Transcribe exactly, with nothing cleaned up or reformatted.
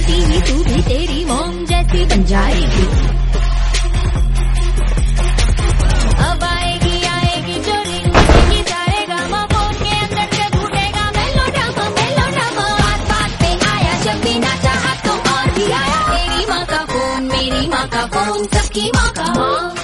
TV तू भी तेरी मॉम जैसी बन जाएगी। अब आएगी आएगी जो रिंग बजेगी सारे गामा फोन के अंदर से फूटेगा मेलोड्रामा मेलोड्रामा। बात बात पे आया जब भी ना चाहा तो और भी आया। तेरी माँ का फोन मेरी माँ का फोन सबकी माँ का।